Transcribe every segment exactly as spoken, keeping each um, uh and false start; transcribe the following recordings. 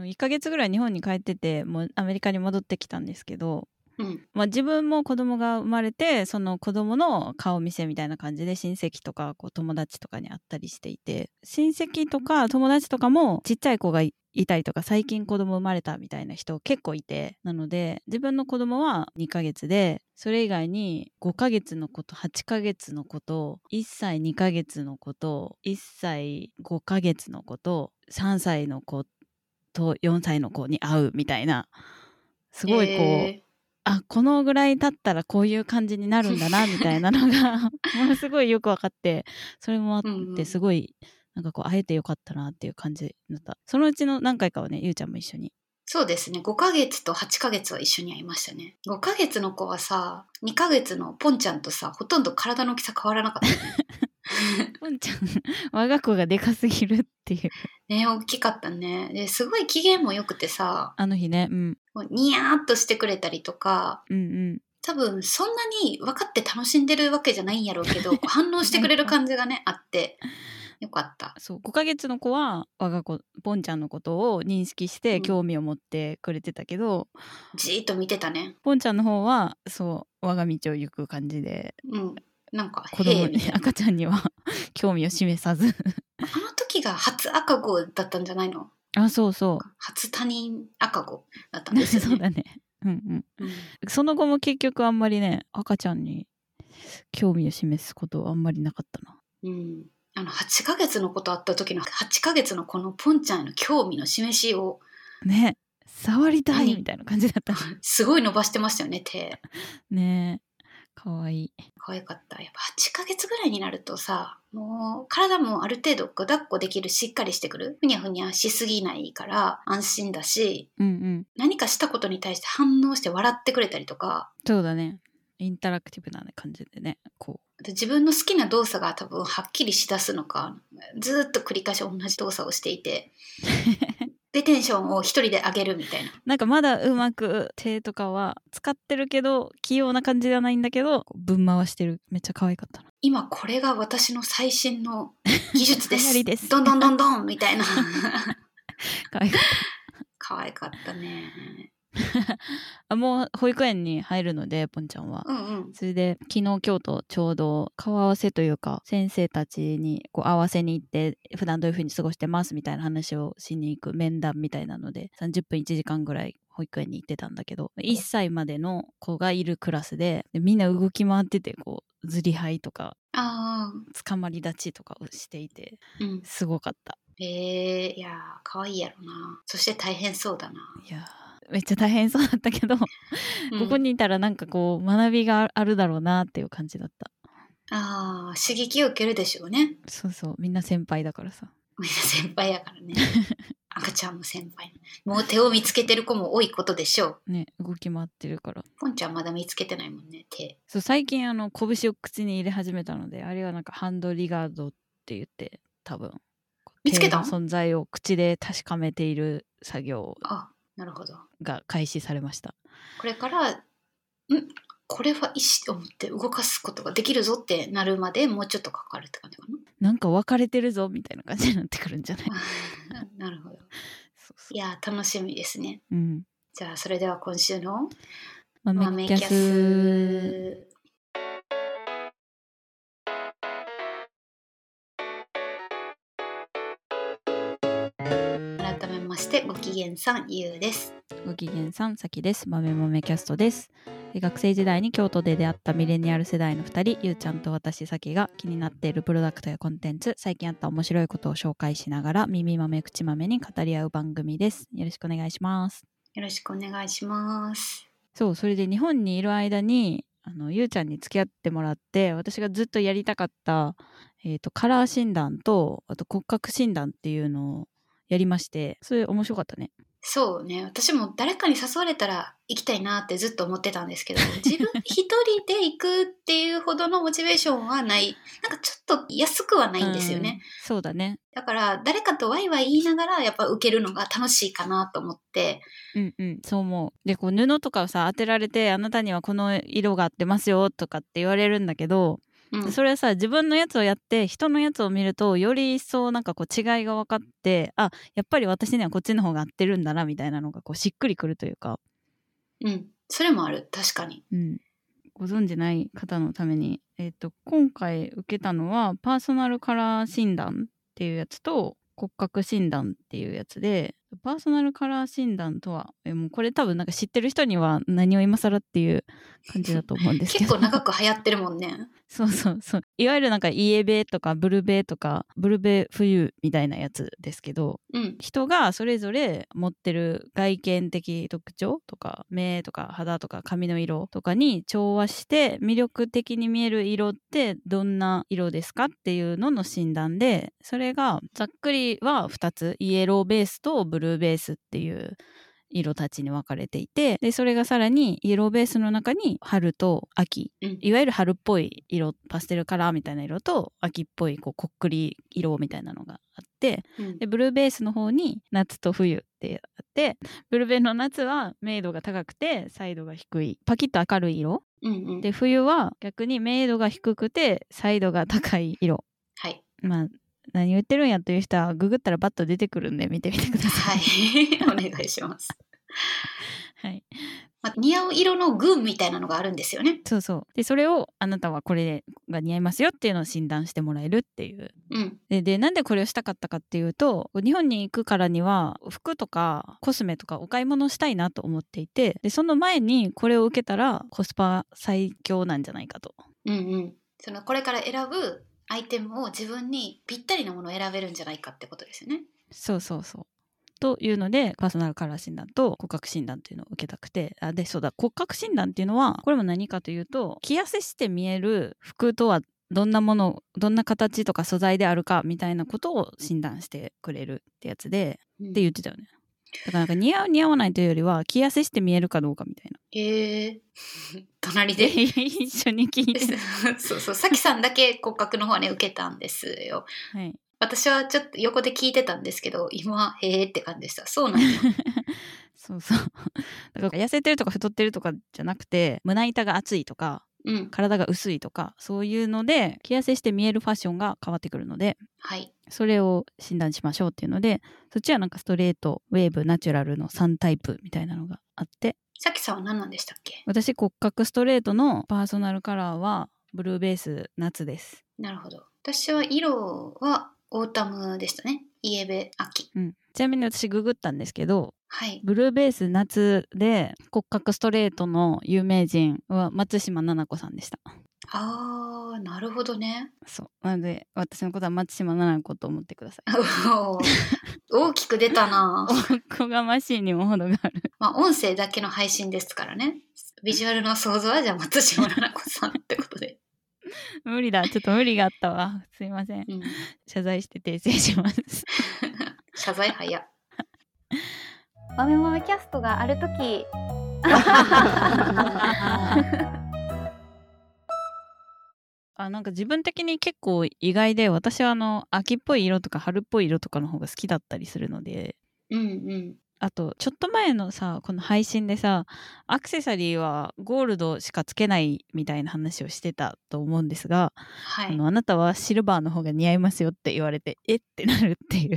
いっかげつぐらい日本に帰ってて、もうアメリカに戻ってきたんですけど、 うんまあ、自分も子供が生まれて、その子供の顔見せみたいな感じで親戚とかこう友達とかに会ったりしていて、親戚とか友達とかもちっちゃい子がいたりとか、最近子供生まれたみたいな人結構いて、なので自分の子供はにかげつで、それ以外にごかげつの子とはちかげつの子といっさいにかげつの子といっさいごかげつの子とさんさいの子とよんさいの子に会うみたいな、すごいこう、 えあ、このぐらい経ったらこういう感じになるんだなみたいなのがものすごいよく分かって、それもあってすごいなんかこう会えてよかったなっていう感じだった。そのうちの何回かはね、ゆうちゃんも一緒に。 そうですね、ごかげつとはちかげつは一緒に会いましたね。ごかげつの子はさ、にかげつのポンちゃんとさ、ほとんど体の大きさ変わらなかったね。 ポンちゃん我が子がでかすぎるっていうね、大きかったね。ですごい機嫌も良くてさ、 あの日ね。うん。 ニヤーっとしてくれたりとか、 うんうん。 多分そんなに分かって楽しんでるわけじゃないんやろうけど反応してくれる感じがねあってよかった。 そう、ごかげつの子は我が子ポンちゃんのことを認識して興味を持ってくれてたけど、 うん、じーっと見てたね。 ポンちゃんの方はそう我が道を行く感じで、 うん、なんか子供に赤ちゃんには興味を示さずあの時が初赤子だったんじゃないの？ あ、そうそう、 初他人赤子だったんですよね。 そうだね。うんうん、うん、その後も結局あんまりね、赤ちゃんに興味を示すことはあんまりなかったな。 うん、あのはちかげつの子と会った時のはちかげつのこのポンちゃんへの興味の示しをね、触りたいみたいな感じだったすごい伸ばしてましたよね、手ね。かわいい。 可愛かった。やっぱはちかげつぐらいになるとさ、もう体もある程度抱っこできる、しっかりしてくる。ふにゃふにゃしすぎないから安心だし、 うんうん、 何かしたことに対して反応して笑ってくれたりとか。 そうだね。インタラクティブな感じでね、こう自分の好きな動作が多分はっきりしだすのか、ずっと繰り返し同じ動作をしていてでテンションを一人で上げるみたいな。 なんかまだうまく手とかは使ってるけど器用な感じではないんだけど、ぶん回してる。めっちゃ可愛かったな。 今これが私の最新の技術です。 ですどんどんどんどんみたいな可愛かった。 可愛かったね。 あ、もう保育園に入るのでポンちゃんは、 うんうん、 それで昨日今日とちょうど顔合わせというか、先生たちにこう合わせに行って普段どういう風に過ごしてますみたいな話をしに行く面談みたいなのでさんじゅっぷんいちじかんぐらい保育園に行ってたんだけど、いっさいまでの子がいるクラス で, でみんな動き回ってて、こうずり這いとか捕まり立ちとかをしていて、うん、すごかった。 えー、いやー可愛いやろな。そして大変そうだな。 いやめっちゃ大変そうだったけど、うん、ここにいたらなんかこう学びがあるだろうなっていう感じだった。 あー刺激を受けるでしょうね。 そうそう、みんな先輩だからさ。 みんな先輩やからね赤ちゃんも先輩、もう手を見つけてる子も多いことでしょうね。動き回ってるから。 ポンちゃんまだ見つけてないもんね、手。 そう、最近あの拳を口に入れ始めたので、あれはなんかハンドリガードって言って、多分見つけたん？ 手の存在を口で確かめている作業が開始されました。 これからんこれは意思を持って動かすことができるぞってなるまでもうちょっとかかるって感じかな。 なんか分かれてるぞみたいな感じになってくるんじゃないなるほど。そうそう、いや楽しみですね、 うん、 じゃあそれでは今週の豆キャス。 改めましてごきげんさん、ゆうです。 ごきげんさん、さきです。豆豆キャストです。学生時代に京都で出会ったミレニアル世代のふたり、ゆうちゃんと私さきが気になっているプロダクトやコンテンツ、最近あった面白いことを紹介しながら耳豆口豆に語り合う番組です。よろしくお願いします。 よろしくお願いします。 そう、それで日本にいる間にあのゆうちゃんに付き合ってもらって、私がずっとやりたかった、えーと、カラー診断とあと骨格診断っていうのをやりまして、それ面白かったね。 そうね、私も誰かに誘われたら行きたいなってずっと思ってたんですけど、自分一人で行くっていうほどのモチベーションはない。なんかちょっと安くはないんですよね。 そうだね。 だから誰かとワイワイ言いながらやっぱ受けるのが楽しいかなと思って。 うんうん、そう思う。でこう布とかをさ当てられて、あなたにはこの色が合ってますよとかって言われるんだけど、 うん、 それはさ自分のやつをやって人のやつを見るとより一層なんかこう違いが分かって、あやっぱり私にはこっちの方が合ってるんだなみたいなのがこうしっくりくるというか、 うんそれもある確かに、 うん、ご存じない方のために、えーと、今回受けたのはパーソナルカラー診断っていうやつと骨格診断っていうやつで、パーソナルカラー診断とはえもうこれ多分なんか知ってる人には何を今更っていう感じだと思うんですけど結構長く流行ってるもんねそうそうそう、いわゆるなんかイエベとかブルベとかブルベ冬みたいなやつですけど、 うん、 人がそれぞれ持ってる外見的特徴とか目とか肌とか髪の色とかに調和して魅力的に見える色ってどんな色ですかっていうのの診断で、それがざっくりはふたつ、イエローベースとブルーベースっていう色たちに分かれていて、でそれがさらにイエローベースの中に春と秋、 うん、 いわゆる春っぽい色パステルカラーみたいな色と秋っぽいこうこっくり色みたいなのがあって、 うん、 でブルーベースの方に夏と冬ってあって、ブルベの夏は明度が高くて彩度が低いパキッと明るい色、 うんうん、 で冬は逆に明度が低くて彩度が高い色。 はい、 まあ何言ってるんやという人はググったらバッと出てくるんで見てみてください。 はいお願いしますはい、 まあ、似合う色の群みたいなのがあるんですよね。 そうそう。でそれをあなたはこれが似合いますよっていうのを診断してもらえるっていう。 うん、 ででなんでこれをしたかったかっていうと、日本に行くからには服とかコスメとかお買い物したいなと思っていて、でその前にこれを受けたらコスパ最強なんじゃないかと。 うんうん。そのこれから選ぶアイテムを自分にぴったりなものを選べるんじゃないかってことですよね。 そうそうそう。というのでパーソナルカラー診断と骨格診断っていうのを受けたくて、あでそうだ骨格診断っていうのはこれも何かというと、着痩せして見える服とはどんなものどんな形とか素材であるかみたいなことを診断してくれるってやつで、 うん、 って言ってたよね。だからなんか似合う似合わないというよりは着痩せして見えるかどうかみたいな。 えー、隣で一緒に聞いてそうそう、さきさんだけ骨格の方はね受けたんですよ。 はい、 私はちょっと横で聞いてたんですけど、今へーって感じでした。そうなんやそうそう。だから痩せてるとか太ってるとかじゃなくて、胸板が厚いとかうん、 体が薄いとかそういうので着痩せして見えるファッションが変わってくるので、 はい、 それを診断しましょうっていうので、そっちはなんかストレートウェーブナチュラルのさんタイプみたいなのがあって、 さきさんは何なんでしたっけ？ 私骨格ストレートのパーソナルカラーはブルーベース夏です。 なるほど。私は色はオータムでしたね。イエベ秋、 うん、ちなみに私ググったんですけど、 はい、 ブルーベース夏で骨格ストレートの有名人は松島菜々子さんでした。 あーなるほどね。 そうなので私のことは松島菜々子と思ってください。 大きく出たなおこがましいにも程がある。 まあ音声だけの配信ですからね。ビジュアルの想像はじゃあ松島菜々子さんってことで無理だ、ちょっと無理があったわ、すいません、 うん、 謝罪して訂正します謝罪早。 豆豆キャストがあるときあなんか自分的に結構意外で、私はあの秋っぽい色とか春っぽい色とかの方が好きだったりするので、 うんうん。 あとちょっと前のさこの配信でさアクセサリーはゴールドしかつけないみたいな話をしてたと思うんですが、 はい、 あのあなたはシルバーの方が似合いますよって言われてえってなるっていう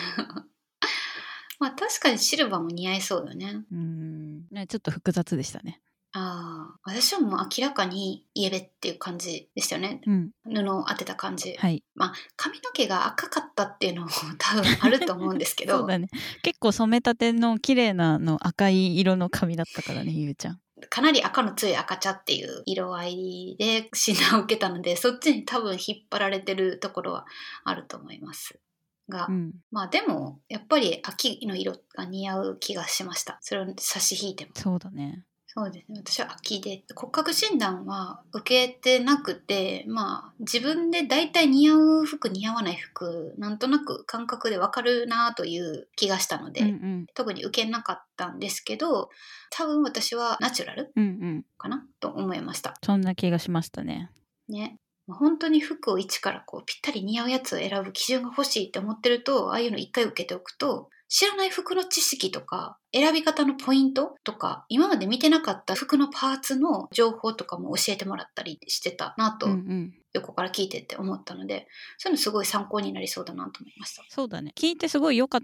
まあ確かにシルバーも似合いそうよね。 うーんねちょっと複雑でしたね。 ああ、私はもう明らかにイエベっていう感じでしたよね。 うん、 布を当てた感じ。 はい。 まあ髪の毛が赤かったっていうのも多分あると思うんですけど。 そうだね。結構染めたての綺麗なの赤い色の髪だったからね、ゆうちゃん。 かなり赤の強い赤茶っていう色合いで診断を受けたので、そっちに多分引っ張られてるところはあると思いますが、 うん、 まあでもやっぱり秋の色が似合う気がしました。それを差し引いても。 そうだね。 そうですね。私は秋で骨格診断は受けてなくて、まあ自分で大体似合う服似合わない服なんとなく感覚でわかるなという気がしたので、 うんうん、 特に受けなかったんですけど、多分私はナチュラルうんうん、 かなと思いました。 そんな気がしましたね。 ね。本当に服を一からこうぴったり似合うやつを選ぶ基準が欲しいって思ってると、ああいうの一回受けておくと、知らない服の知識とか選び方のポイントとか今まで見てなかった服のパーツの情報とかも教えてもらったりしてたなと横から聞いてって思ったので、そういうのすごい参考になりそうだなと思いました。 そうだね。聞いてすごい良かった、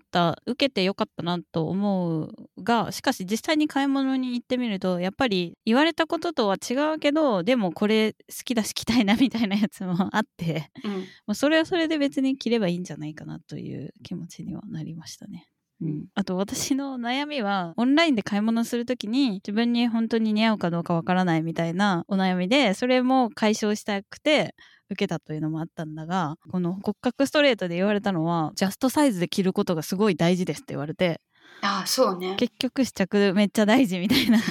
受けて良かったなと思うが、しかし実際に買い物に行ってみると、やっぱり言われたこととは違うけど、でもこれ好きだし着たいなみたいなやつもあって、 うん、 まあそれはそれで別に着ればいいんじゃないかなという気持ちにはなりましたね。うん、あと私の悩みはオンラインで買い物するときに自分に本当に似合うかどうかわからないみたいなお悩みで、それも解消したくて受けたというのもあったんだが、この骨格ストレートで言われたのはジャストサイズで着ることがすごい大事ですって言われて、 ああそうね、 結局試着めっちゃ大事みたいな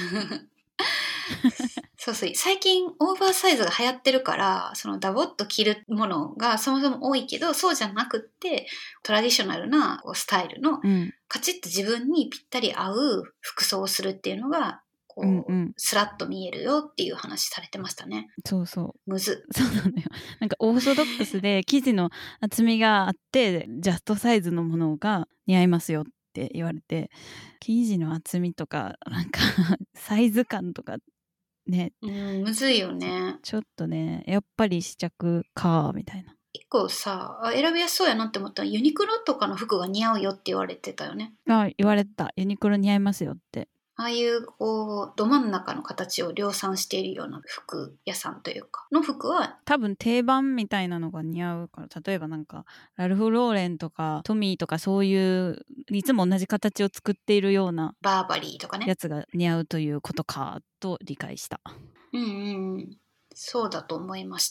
そうそう、最近オーバーサイズが流行ってるから、そのダボっと着るものがそもそも多いけど、そうじゃなくってトラディショナルなこうスタイルの、うん、カチッと自分にぴったり合う服装をするっていうのがこう、うんうん、スラッと見えるよっていう話されてましたね。 そうそう、 むずそうなのよ。なんかオーソドックスで生地の厚みがあってジャストサイズのものが似合いますよって言われて、生地の厚みとかなんかサイズ感とかね、 うん、むずいよね。 ちょっとね、やっぱり試着かみたいな。 一個さ、選びやすそうやなって思ったらユニクロとかの服が似合うよって言われてたよね。 あ、言われた。ユニクロ似合いますよって。 ああいうこうど真ん中の形を量産しているような服屋さんというかの服は多分定番みたいなのが似合うから、例えばなんかラルフ・ローレンとかトミーとかそういういつも同じ形を作っているようなバーバリーとかねやつが似合うということかと理解した。 うんうんうん、そうだと思いました。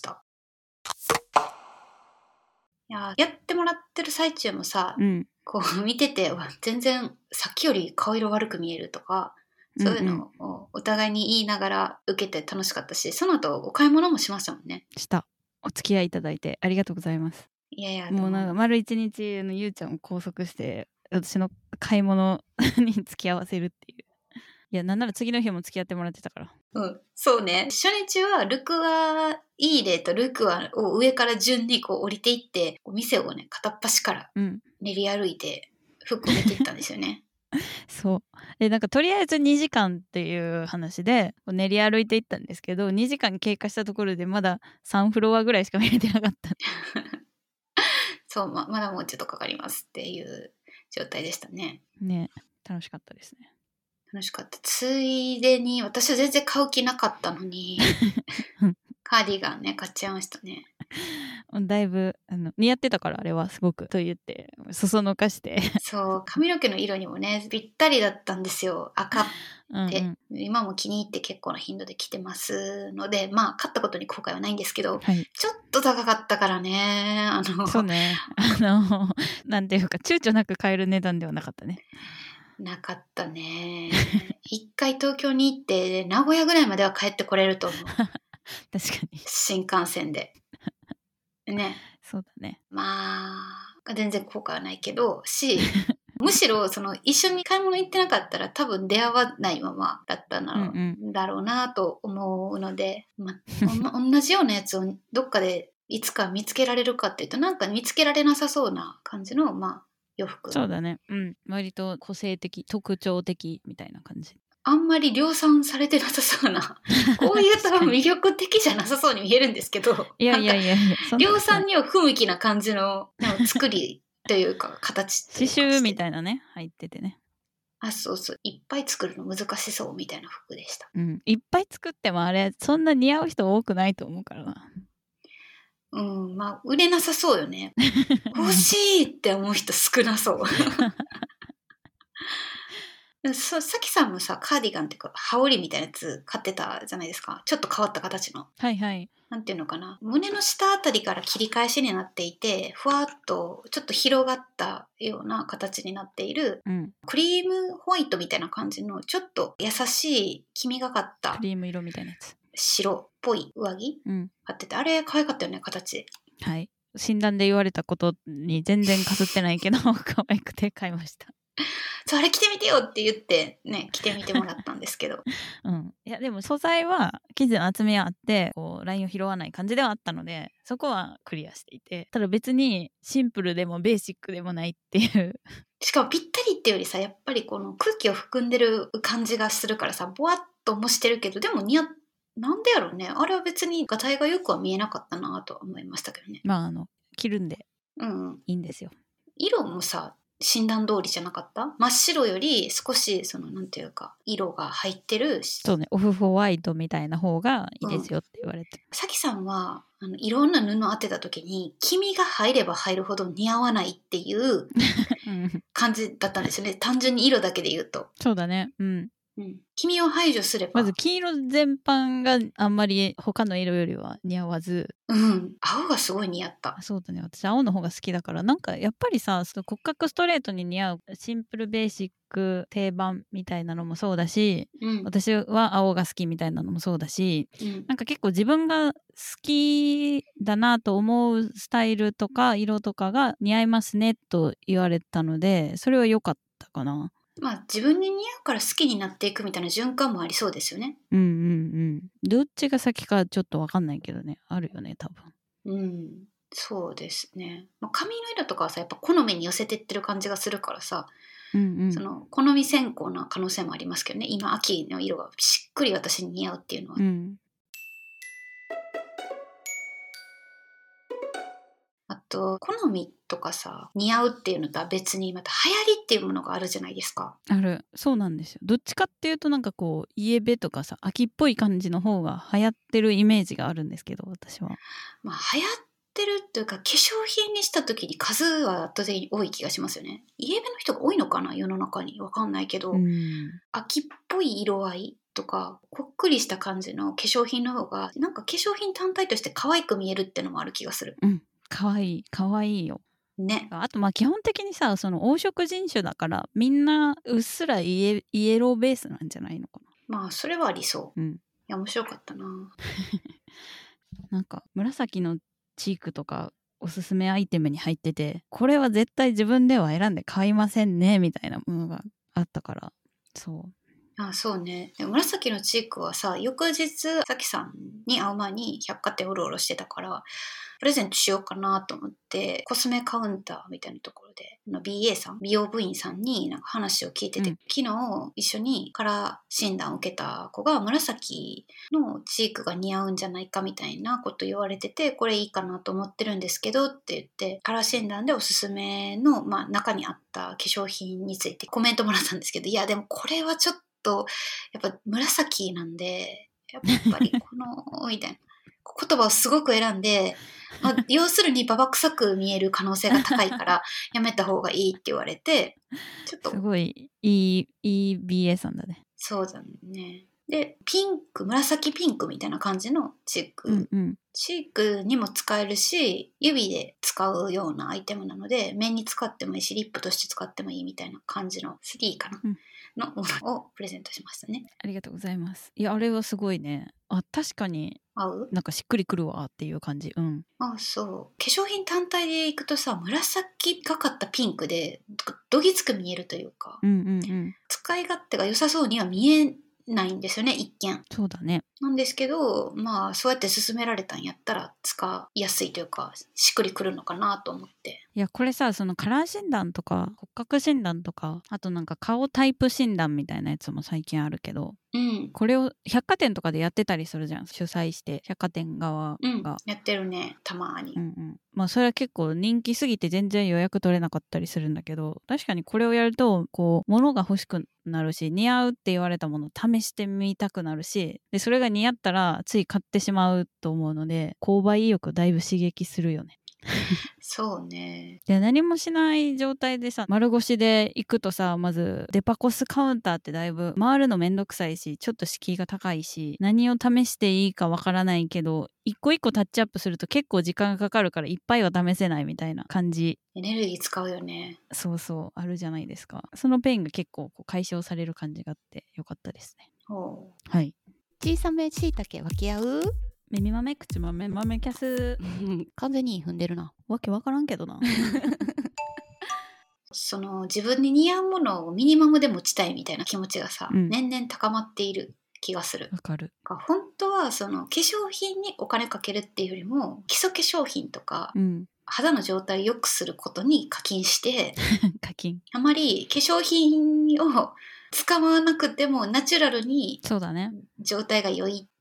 いや、やってもらってる最中もさ、うん、こう見てて全然さっきより顔色悪く見えるとかそういうのをお互いに言いながら受けて楽しかったし、その後お買い物もしましたもんね。 した。お付き合いいただいてありがとうございます。 いやいや、 もうなんか丸一日のゆうちゃんを拘束して私の買い物に付き合わせるっていう。いや、なんなら次の日も付き合ってもらってたから。 うん、そうね。初日はルクワイーレとルクワを上から順にこう降りていって、店をね片っ端から練り歩いて服を見ていったんですよね。 そうで、なんかとりあえずにじかんっていう話で練り歩いていったんですけど、にじかん経過したところでまださんフロアぐらいしか見れてなかったそう、ま、まだもうちょっとかかりますっていう状態でしたね。 ね、楽しかったですね。 楽しかった。ついでに私は全然買う気なかったのにカーディガンね買っちゃいましたね。 だいぶあの似合ってたから、あれはすごくと言ってそそのかしてそう、髪の毛の色にもねぴったりだったんですよ。赤って、うんうん、今も気に入って結構な頻度で着てますので、まあ買ったことに後悔はないんですけど、はい、ちょっと高かったからね。あのそうね、あのなんていうか躊躇なく買える値段ではなかったね。 なかったね。一回東京に行って名古屋ぐらいまでは帰ってこれると思う。 確かに。 新幹線で。ね。 そうだね。 まあ全然後悔はないけどし、むしろその一緒に買い物行ってなかったら多分出会わないままだったの、うんうん、だろうなと思うので、ま、同じようなやつをどっかでいつか見つけられるかっていうとなんか見つけられなさそうな感じのまあ洋服。 そうだね、うん、割と個性的特徴的みたいな感じ。 あんまり量産されてなさそうなこういうと魅力的じゃなさそうに見えるんですけどいやいやいやいや、 量産には不向きな感じの作りというか形というか刺繍みたいなね入っててね。 あ、そうそう、いっぱい作るの難しそうみたいな服でした。 うん、いっぱい作ってもあれそんな似合う人多くないと思うからな。 うん、まあ売れなさそうよね。欲しいって思う人少なそう。さ, さきさんもさカーディガンっていうか羽織みたいなやつ買ってたじゃないですか。ちょっと変わった形の。 はいはい。 なんていうのかな、胸の下あたりから切り返しになっていてふわっとちょっと広がったような形になっている、うん、クリームホワイトみたいな感じのちょっと優しい黄みがかったクリーム色みたいなやつ白っぽい上着、うん、買ってて、あれ可愛かったよね形。 はい、診断で言われたことに全然かすってないけど可愛くて買いました。 そう、あれ着てみてよって言ってね着てみてもらったんですけど、 うん、いやでも素材は生地の厚みはあってこうラインを拾わない感じではあったのでそこはクリアしていて、ただ別にシンプルでもベーシックでもないっていうしかもぴったりっていうよりさやっぱりこの空気を含んでる感じがするからさボワッともしてるけどでも似合なんでやろうね。あれは別にガタイがよくは見えなかったなとは思いましたけどね。 まああの着るんでうんいいんですよ。 色もさ診断通りじゃなかった？真っ白より少しそのなんていうか色が入ってる。 そうね、オフホワイトみたいな方がいいですよって言われて、 さきさんはあのいろんな布当てた時に黄身が入れば入るほど似合わないっていううん感じだったんですよね。単純に色だけで言うと、 そうだね。うんうん、黄身を排除すればまず黄色全般があんまり他の色よりは似合わず、 うん青がすごい似合った。 そうだね、私青の方が好きだから、なんかやっぱりさ、その骨格ストレートに似合うシンプルベーシック定番みたいなのもそうだし、 うん私は青が好きみたいなのもそうだし、 うんなんか結構自分が好きだなと思うスタイルとか色とかが似合いますねと言われたので、それは良かったかな。 まあ自分に似合うから好きになっていくみたいな循環もありそうですよね。 うんうんうん。どっちが先かちょっと分かんないけどね、あるよね多分。 うんそうですね。まあ、髪の色とかはさやっぱ好みに寄せてってる感じがするからさ、 うんうん、 その好み先行な可能性もありますけどね。今秋の色がしっくり私に似合うっていうのは、 うん、 あと好みとかさ似合うっていうのとは別にまた流行りっていうものがあるじゃないですか。 ある。そうなんですよ。どっちかっていうとなんかこうイエベとかさ秋っぽい感じの方が流行ってるイメージがあるんですけど、私は。 まあ流行ってるっていうか化粧品にした時に数は圧倒的に多い気がしますよね。イエベの人が多いのかな世の中に。わかんないけど、 うん、 秋っぽい色合いとかこっくりした感じの化粧品の方がなんか化粧品単体として可愛く見えるってのもある気がする。 うん、かわいいかわいいよ。 ね。 あとまあ基本的にさ、その黄色人種だからみんなうっすらイエイエローベースなんじゃないのかな。 まあそれはありそう。 うん、 いや面白かったな。 なんか紫のチークとかおすすめアイテムに入ってて、これは絶対自分では選んで買いませんねみたいなものがあったから、そうあそうね。でも紫のチークはさ翌日さきさんに会う前に百貨店うろうろしてたからプレゼントしようかなと思ってコスメカウンターみたいなところで ビーエー さん美容部員さんになんか話を聞いてて、 うん、 昨日一緒にカラー診断を受けた子が紫のチークが似合うんじゃないかみたいなこと言われてて、これいいかなと思ってるんですけどって言ってカラー診断でおすすめの、まあ、中にあった化粧品についてコメントもらったんですけど、いやでもこれはちょっとやっぱ紫なんでやっぱりこのみたいな言葉をすごく選んで、まあ、要するにババ臭く見える可能性が高いからやめた方がいいって言われて、ちょっとすごいいいいい ビーエー さんだね。 そうだね。でピンク紫ピンクみたいな感じのチーク、 うんうん、 チークにも使えるし指で使うようなアイテムなので面に使ってもいいしリップとして使ってもいいみたいな感じのスリーかな、 うんのものをプレゼントしましたね。 ありがとうございます。いやあれはすごいね。あ確かに合う？ なんかしっくりくるわっていう感じ。うん。 あそう化粧品単体でいくとさ紫がかったピンクでどぎつく見えるというか、 うんうんうん。 使い勝手が良さそうには見えないんですよね一見。 そうだね。 なんですけどまあそうやって勧められたんやったら使いやすいというかしっくりくるのかなと思って。 いやこれさ、そのカラー診断とか骨格診断とか、あとなんか顔タイプ診断みたいなやつも最近あるけど、 うん、 これを百貨店とかでやってたりするじゃん、主催して百貨店側が、 うん、やってるねたまに、 うんうん、まあそれは結構人気すぎて全然予約取れなかったりするんだけど、確かにこれをやるとこう物が欲しくなるし、似合うって言われたものを試してみたくなるし、でそれが似合ったらつい買ってしまうと思うので、購買意欲をだいぶ刺激するよね。 そうね。 で何もしない状態でさ丸腰で行くとさ、まずデパコスカウンターってだいぶ回るのめんどくさいし、ちょっと敷居が高いし、何を試していいかわからないけど一個一個タッチアップすると結構時間がかかるからいっぱいは試せないみたいな感じ。 エネルギー使うよね。 そうそうあるじゃないですか。そのペインが結構こう解消される感じがあってよかったですね。 ほう。 はい。 小さめしいたけ分け合う耳豆口豆豆キャス完全に踏んでるな。 わけわからんけどなその自分に似合うものをミニマムで持ちたいみたいな気持ちがさ、 うん年々高まっている気がする。 わかる。 本当はその化粧品にお金かけるっていうよりも基礎化粧品とか、 うん、 肌の状態を良くすることに課金して課金。 あまり化粧品を使わなくてもナチュラルにそうだね。 状態が良い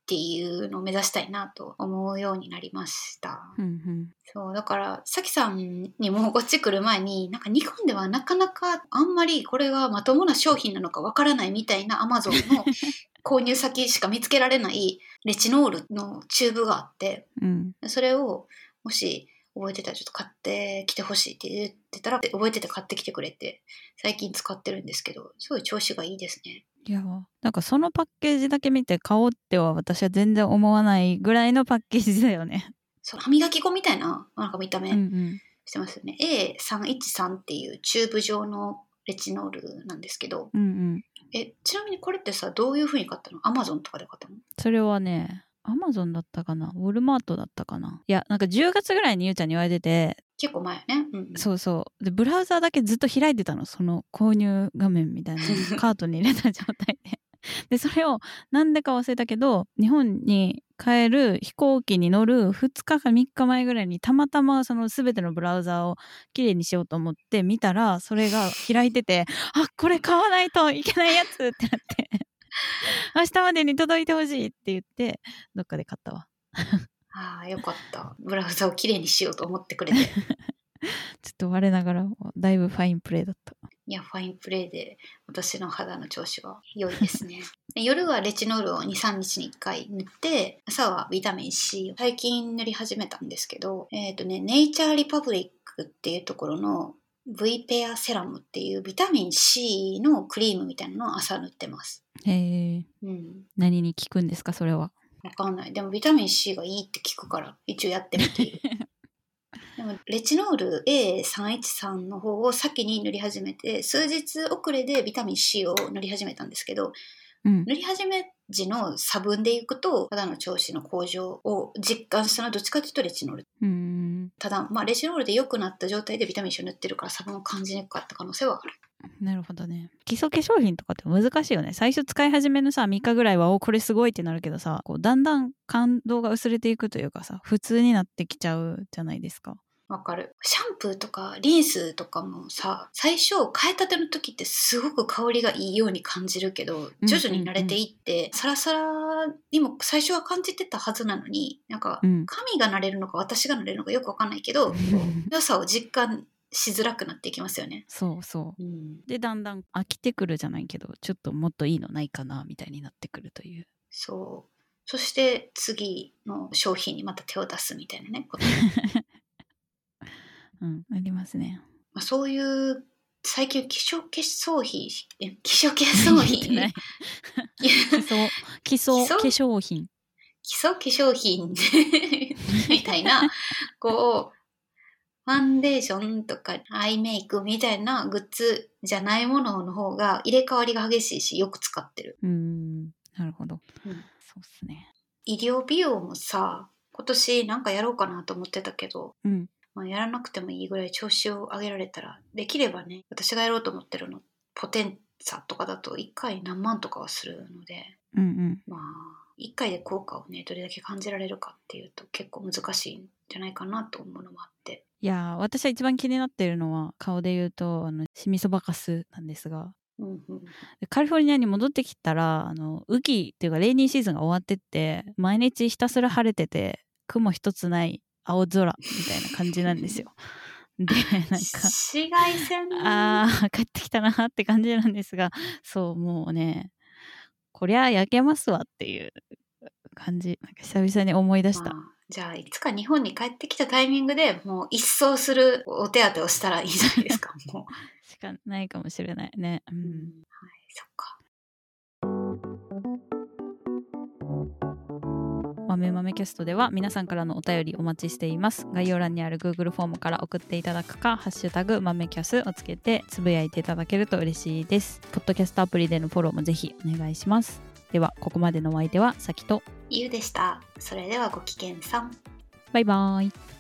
っていうのを目指したいなと思うようになりました、 うんうん、 そうだからさきさんにもこっち来る前になんか日本ではなかなかあんまりこれがまともな商品なのかわからないみたいな Amazon の購入先しか見つけられないレチノールのチューブがあって、 うん、 それをもし覚えてたらちょっと買ってきてほしいって言ってたら覚えてて買ってきてくれて最近使ってるんですけど、すごい調子がいいですね。 いやなんかそのパッケージだけ見て買おうっては私は全然思わないぐらいのパッケージだよね。 そう歯磨き粉みたいななんか見た目してますよね、 うんうん、 エーさんいちさん っていうチューブ状のレチノールなんですけど、 うんうん、 えちなみにこれってさどういう風に買ったの？ Amazon とかで買ったの？ それはねアマゾンだったかなウォルマートだったかな。いやなんかじゅうがつぐらいにゆうちゃんに言われてて、 結構前ね、うん、 そうそうでブラウザーだけずっと開いてたの、その購入画面みたいなのカートに入れた状態ででそれをなんでか忘れたけど日本に帰る飛行機に乗るふつかかみっかまえぐらいにたまたまその全てのブラウザーをきれいにしようと思って見たらそれが開いててあこれ買わないといけないやつってなって明日までに届いてほしいって言ってどっかで買ったわああよかった、ブラウザをきれいにしようと思ってくれてちょっと我ながらだいぶファインプレーだった。 いやファインプレーで私の肌の調子は良いですね夜はレチノールを にさんにちにいっかい塗って朝はビタミン C を最近塗り始めたんですけど、えっとねネイチャーリパブリックっていうところの V ペアセラムっていうビタミン C のクリームみたいなのを朝塗ってます。 へえ、うん、何に効くんですかそれは？ わかんない。でもビタミン C がいいって聞くから一応やってみているでもレチノール エーさんいちさん の方を先に塗り始めて数日遅れでビタミン C を塗り始めたんですけど、うん、塗り始め時の差分でいくと肌の調子の向上を実感したのはどっちかというとレチノール。うん、ただ、まあ、レチノールで良くなった状態でビタミン C を塗ってるから差分を感じにくかった可能性はある。 なるほどね。基礎化粧品とかって難しいよね。最初使い始めのさみっかぐらいはおこれすごいってなるけどさこうだんだん感動が薄れていくというかさ普通になってきちゃうじゃないですか。 わかる。シャンプーとかリンスとかもさ最初変えたての時ってすごく香りがいいように感じるけど徐々に慣れていって、うんうんうん、サラサラにも最初は感じてたはずなのになんか髪が慣れるのか私が慣れるのかよくわかんないけど、うん、良さを実感しづらくなっていきますよね。 そうそう、うん、でだんだん飽きてくるじゃないけどちょっともっといいのないかなみたいになってくるという。 そうそして次の商品にまた手を出すみたいなねことうん、ありますね。 まあ、そういう最近基礎化粧品基礎化粧品基礎基礎化粧品基礎化粧品みたいなこうファンデーションとかアイメイクみたいなグッズじゃないものの方が入れ替わりが激しいしよく使ってる。 うーんなるほど、うん、そうっすね。 医療美容もさ今年なんかやろうかなと思ってたけど、うんまあ、やらなくてもいいぐらい調子を上げられたらできればね私がやろうと思ってるのポテンサとかだといっかい何万とかはするので、うんうん、まあいっかいで効果をねどれだけ感じられるかっていうと結構難しいんじゃないかなと思うのもあって、 いや私は一番気になっているのは顔で言うとあのシミそばかすなんですが、うんうん、カリフォルニアに戻ってきたらあの雨季っていうかレイニーシーズンが終わってって毎日ひたすら晴れてて雲一つない青空みたいな感じなんですよでなんか紫外線あー帰ってきたなって感じなんですがそうもうねこりゃ焼けますわっていう感じなんか久々に思い出した、 まあ、じゃあいつか日本に帰ってきたタイミングでもう一掃するお手当てをしたらいいじゃないですかもうしかないかもしれないね、うんうん、はいそっか。 豆豆キャストでは皆さんからのお便りお待ちしています。概要欄にある Google フォームから送っていただくかハッシュタグ豆キャスをつけてつぶやいていただけると嬉しいです。ポッドキャストアプリでのフォローもぜひお願いします。ではここまでのお相手はさきとゆうでした。それではごきげんさん。 バイバイ。